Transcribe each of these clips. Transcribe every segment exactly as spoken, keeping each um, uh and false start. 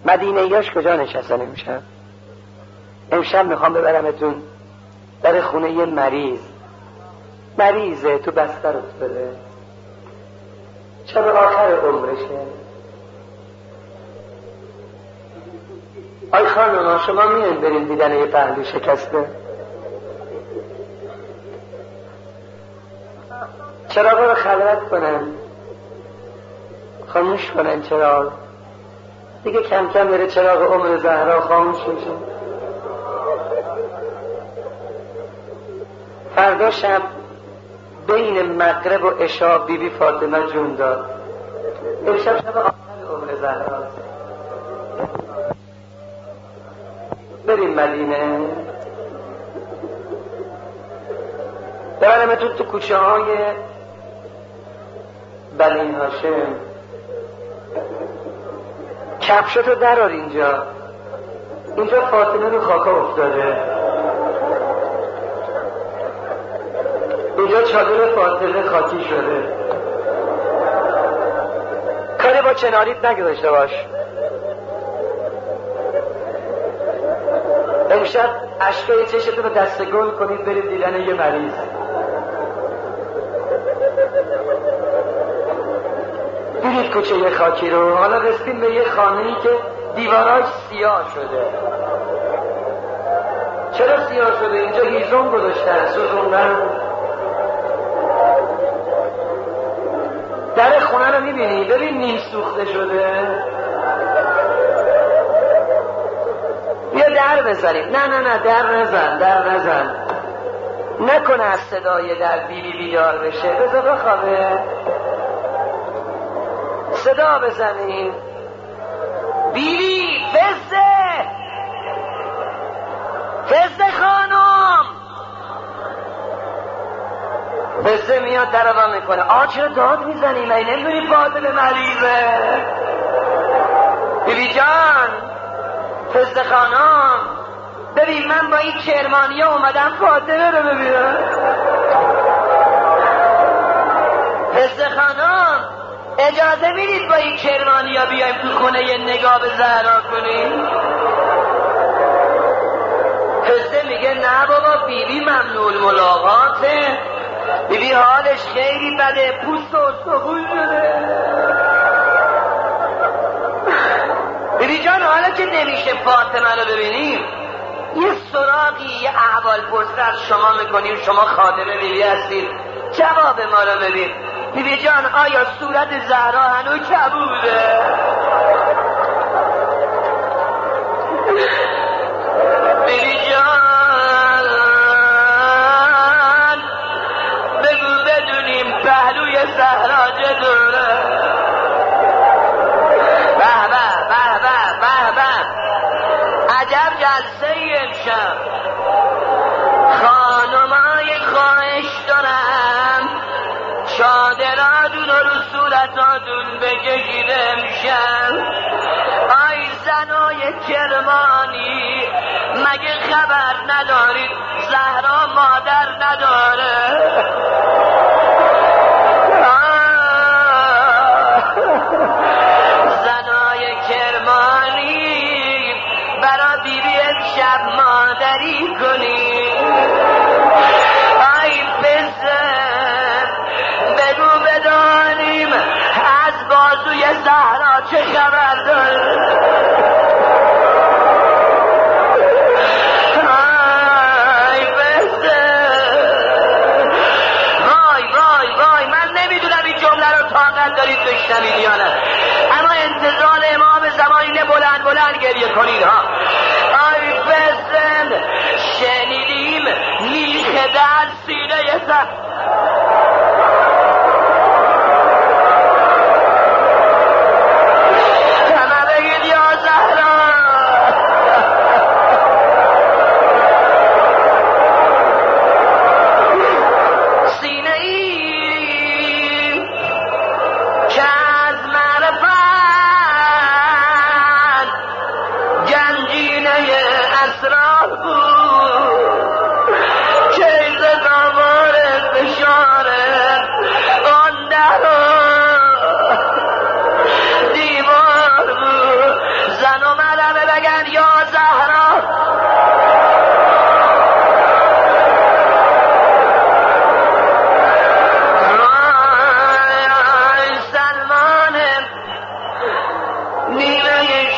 مدینه ایاش کجا نشستن امشب؟ امشب میخوام ببرمتون در خونه یه مریض، مریضه تو بستر افتاده، شب آخر عمرشه. آی خانوما شما میان برین دیدن یه پهلو شکسته؟ چراغا رو خلوت کنن، خاموش کنن چراغ، دیگه کم کم بره چراغ عمر زهرا خاموش میشه. فردا شب بین مغرب و عشا بی بی فاطمه جون داد. امشب شب آخر عمر زهرا، بریم مدینه، ببرمتون تو کوچه های بنی هاشم، کفشتو درار اینجا، اینجا فاطمه رو خاکا افتاده، اینجا چادر فاطمه خاکی شده. کاری با چناریت نگذاشته باش. امشب اشکای چشتون رو دستگل کنید برید دیدن یه مریض. برید کوچه یه خاکی رو. حالا رسیدیم به یه خانه‌ای که دیواراش سیاه شده. چرا سیاه شده؟ اینجا هیزم گذاشتن، سوزوندن. در خونه رو میبینی؟ ببین نیم سوخته شده. بیا در بزنیم. نه نه نه در نزن، در نزن، نکنه از صدای در بیبی بیدار بشه، بذار بخوابه. صدا بزنیم بیبی، فزه فزه خانم. فزه میاد در رو میکنه. آ چرا داد میزنی؟ من نمیدونی فاطمه مریضه؟ بیبی جان، فزه خانم، ببین من با این کرمانی ها اومدم فاطمه رو ببینم. فزه خانم اجازه میدید با این کرمانی ها بیایم تو خونه یه نگاه به زهرا کنیم؟ فزه میگه نه بابا، بیبی ممنوع ملاقاته، بیبی حالش خیلی بده، پوست و استخون شده. بیبی جان حالا که نمیشه فاطمه رو ببینیم، یه سراغی، یه احوال پرسی از شما میکنیم، شما خادمه بیبی هستید، جواب ما رو ببین. بیبی جان آیا صورت زهرا هنوز کبوده؟ بیبی جان بگو بدونیم پهلوی زهرا چطوره؟ به به به به به به، عجب جلسه ای امشب. خانمای خواهش دارم چادراتون رو صورتاتون بکشید امشب. آی زنای کرمانی، مگه خبر ندارید زهرا مادر نداره؟ زنای کرمانی برا بیبی امشب مادری کنید. آی بزن بگو بدانیم از بازوی زهرا چه خبر داره؟ آی بزن، وای وای وای، من نمیدونم این جمله رو طاقت دارید بشنوید یا نه، اما انتظار امام زمان اینه بلند بلند گریه کنید ها. آی بزن، شنیدیم میخه در سینه زهرا.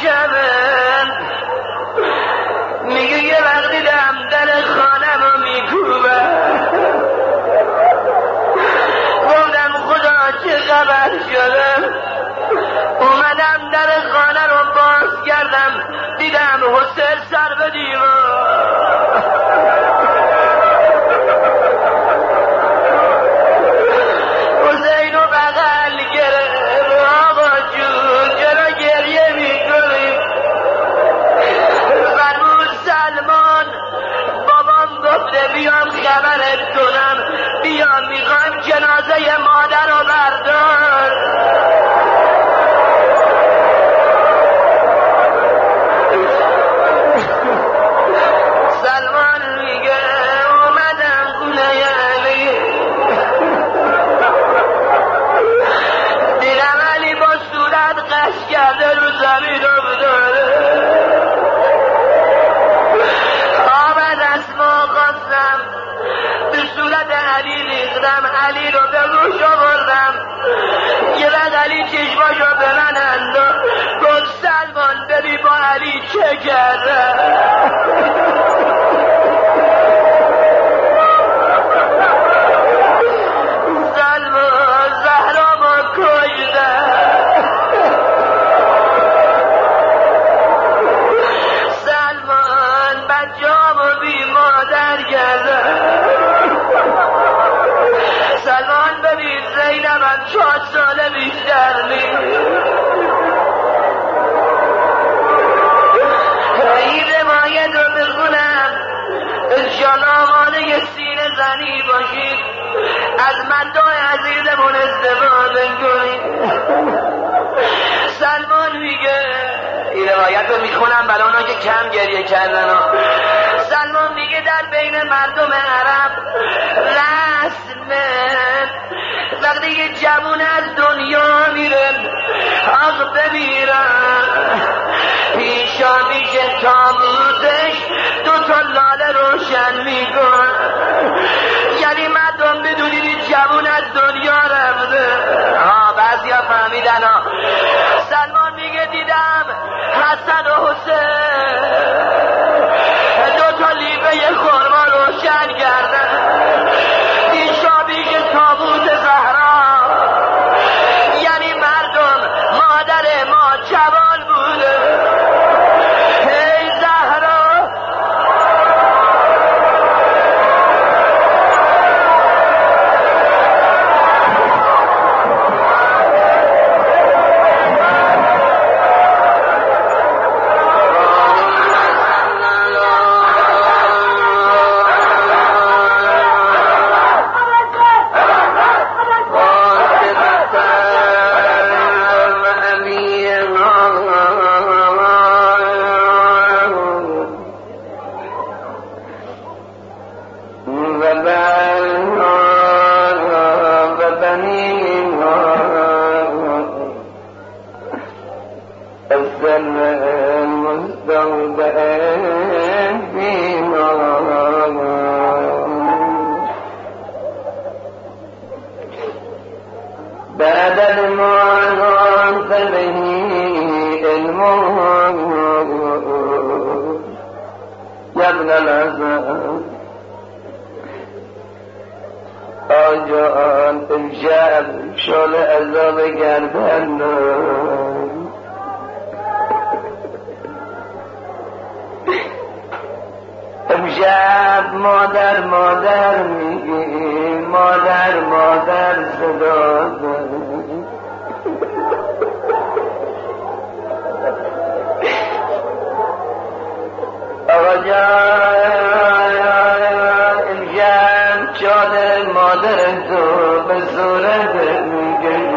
شبه میگه یه وقتی دم در خانم رو میکوبه گفتم خدا چه خبر شده اومدم در خانه رو باز کردم دیدم حسین سر به دیوار حسین رو بغل گرفت آقا جون چرا گریه میکنی فرمود سلمان بابام گفته بیام خبرت کنم بیام میخوایم جنازه مادر رو بردار سلمان میگه اومدم خونه علی دیدم علی با صورت قش کرده رو زمین افتاده آب دستما خواستم به صورت علی ریختم علی رو به روش آوردم یه بعد علی چشماشو به من انداخت گفت سلمان ببین با علی چه کرده سلمان زهرا ما کشته سلمان بچه‌امو بی مادر کرده سلمان ببین زینبم چهار ساله بیشتر نیست این روایت رو بخونم انشاءالله آماده سینه زنی باشید از مدای عزیزمون استفاده کنید سلمان میگه این روایت رو میخونم برای اونا که کم گریه کردن سلمان میگه در بین مردم عرب رسمه وقتی یه جوون از دنیا میره آق بمیرن پیشا پیش تابوتش دو تا لاله روشن میکن یعنی مردم بدونید این جوون از دنیا رفته ها بعضی ها فهمیدن ها سلمان میگه دیدم حسن و حسین دو تا لیبه خرما روشن کردن پیشا پیش تابوت زهرا یعنی مردم مادر ما جوان بوده هی زهرا آجان امشب شال عذاب گردن امشب مادر مادر میگی مادر مادر صدا آقا جان امشب چادر مادر تو به صورت میگه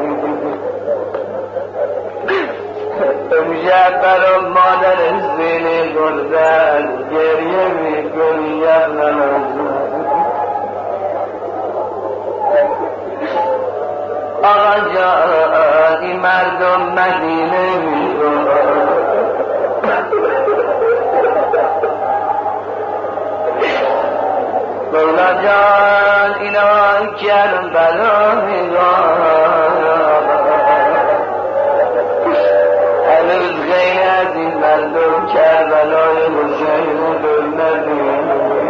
امشب برا مادر زینه گردن گریه میکنی یقنم آقا جان این مردم مدینه میگن مولا جان اینا کرم بلا میگن هنوز غیر کربلای حسین دلنبی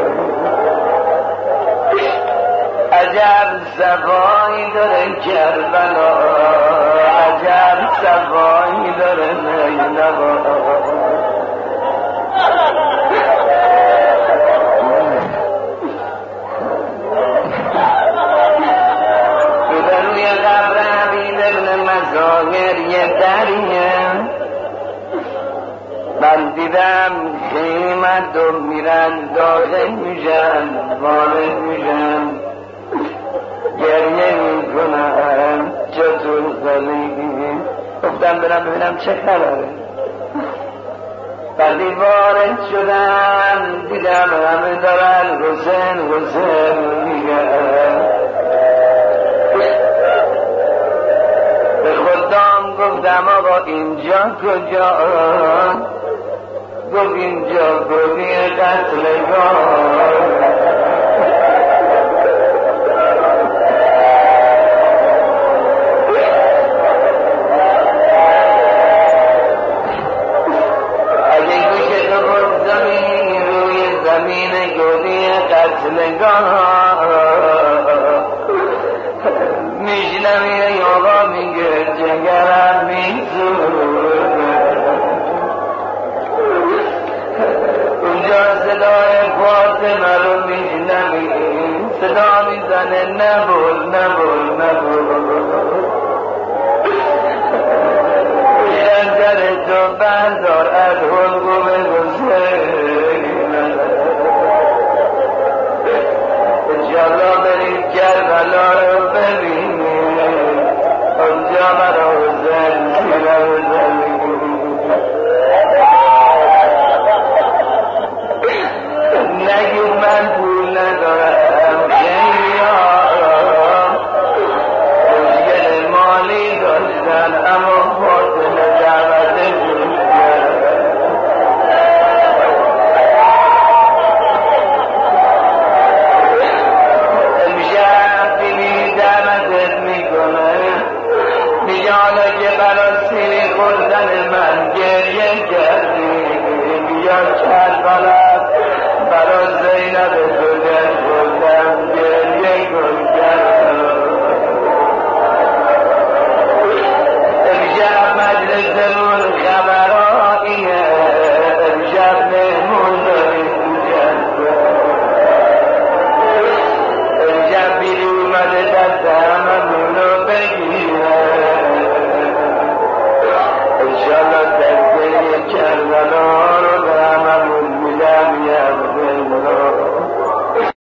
عجب صفایی داره کربلا عجب صفایی داره نینوا روی قبر حبیب ابن مظاهر یه دریه من دیدم خیمت و میرن داخل میشن وارد میشن گریه میکنن چطور زندگی گفتم برم ببینم چه خبره وقتی وارد شدم دیدم همه دارن حسین حسین میگن به خودم گفتم آقا اینجا کجا گفت اینجا گوی قتلگاه اگه گوشه تو بود زمین روی زمین گوی قتلگاه میشنم یه آقا میگه جگرم میزور اونجا صدای فاطمه رو میشنم صدا میزنه نبول نبول نبول شنجر تو بردار از حلقو